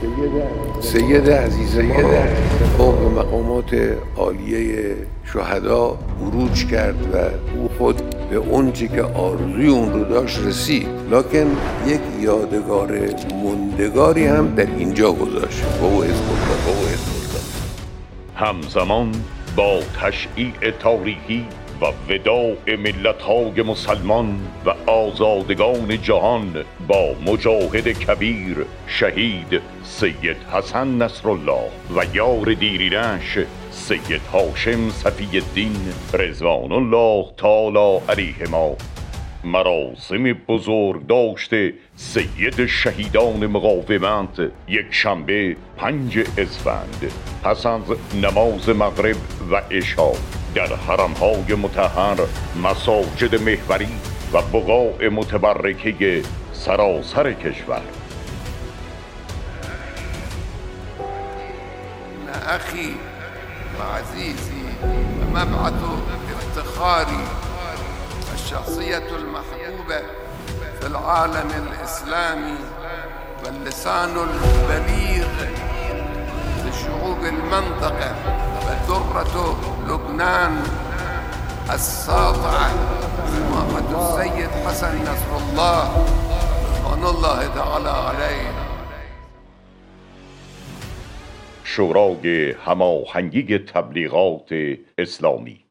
سید عزیز ما فوق مقامات عالیه شهدا عروج کرد و او خود به اونچه که آرزوی اون رو داشت رسید، لکن یک یادگار موندگاری هم در اینجا گذاشت و او حزب الله. همزمان با تشییع تاریخی و وداع ملت‌های مسلمان و آزادگان جهان با مجاهد کبیر شهید سید حسن نصرالله و یار دیرینش سید هاشم صفی الدین رضوان الله تعالی علیهما، مراسم بزرگ داشته سید شهیدان مقاومت یک شنبه 5 اسفند پس از نماز مغرب و عشا در حرم‌های مطهر، مساجد محوری و بقاع متبرکه سراسر کشور. أخي وعزيزي ومبعث افتخاري، الشخصية المحبوبة في العالم الإسلامي واللسان البليغ لشعوب المنطقة ودرة لبنان الساطعة سماحة السيد حسن نصر الله رضوان الله تعالى عليه. شورای هماهنگی تبلیغات اسلامی